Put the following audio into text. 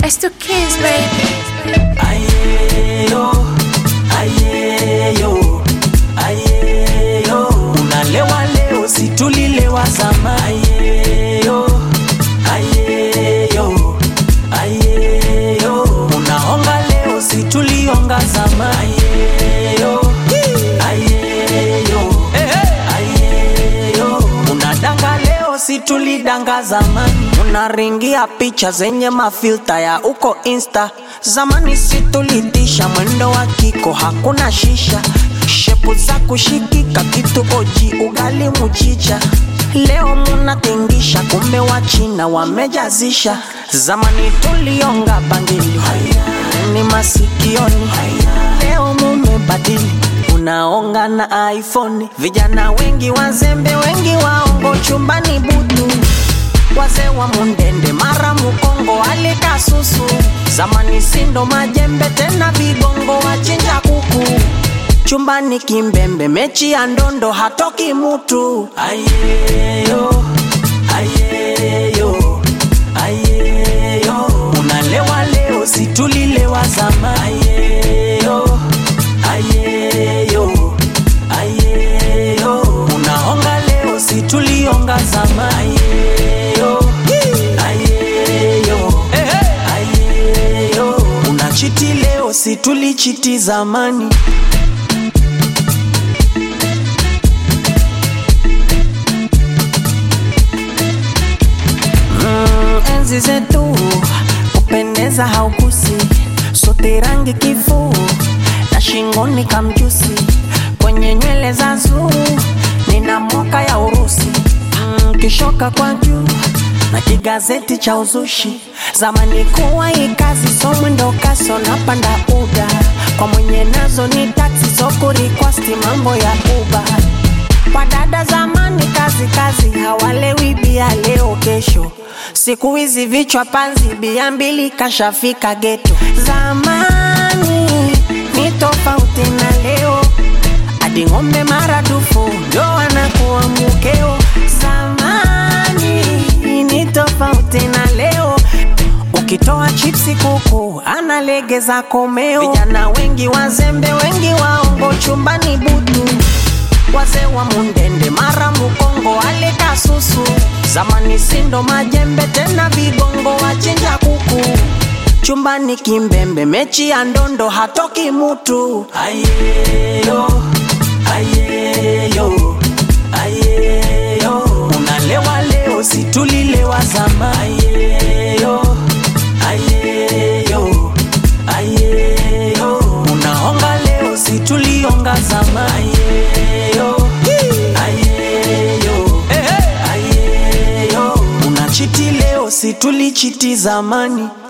It's the kids, baby. Ayeyo, ayeyo, ayeyo. Unalewa leo, si tulilewa zamani. Ayeyo, ayeyo, ayeyo. Unaonga leo, si tulionga zamani. Ayeyo, ayeyo, ayeyo. Unadanga leo, si tulidanga zamani. Unaringia picha zenye mafilta ya uko Insta. Zamani si tulitisha mwendo wa kiko hakuna shisha. Shepu za kushikika kitu oji ugali muchicha. Leo munatingisha kumbe wa China wamejazisha. Zamani tulionga bangili ni masikioni. Leo mumebadili unaonga na iPhone. Vijana wengi wazembe wengi waongo chumbani butu. Wazee wa mundende mara mukongo alika susu. Zamani sindo majembe tena vigongo wachinja kuku. Chumbani kimbembe mechi ya ndondo hatoki mutu. Ayeyo, ayeyo, ayeyo. Unalewa leo si tulilewa zamani. Ayeyo, ayeyo, ayeyo. Unaonga leo si tulionga zamani. Ayeyo, ayeyo, ayeyo. Unachiti leo si tulichiti zamani. Enzi zetu kupendeza haukusi. Sote rangi kifuu na shingoni kamjusi. Kwenye nywele za zuu nina moka ya Urusi. Kishoka kwa juu na kigazeti cha uzushi. Zamani kuwa ikazi so mwendo kaso na panda uda. Kwa mwenye nazo ni taxi so kurikwasti mambo ya Uber. Kwa dada zamani kazi hawalewi bia leo kesho. Siku hizi vichwa panzi bia mbili kashafika geto. Zamani ni tofauti na leo. Adi ngombe maradufu ndo anakuwa mukeo. Zamani ni tofauti na leo. Ukitoa chipsi kuku analegeza komeo. Vijana wengi wazembe wengi waongo chumbani butu. Wazee wa mundende mara mukongo alika susu. Zamani sindo majembe tena vigongo wachinja kuku. Chumbani kimbembe mechi ya ndondo hatoki mutu. Ayeyo, ayeyo, ayeyo. Unalewa leo si tulilewa zamani. Ayeyo, ayeyo, ayeyo. Unaonga leo si tulionga zamani. Ayeyo, ayeyo, ayeyo. Unachiti leo si tulichiti zamani.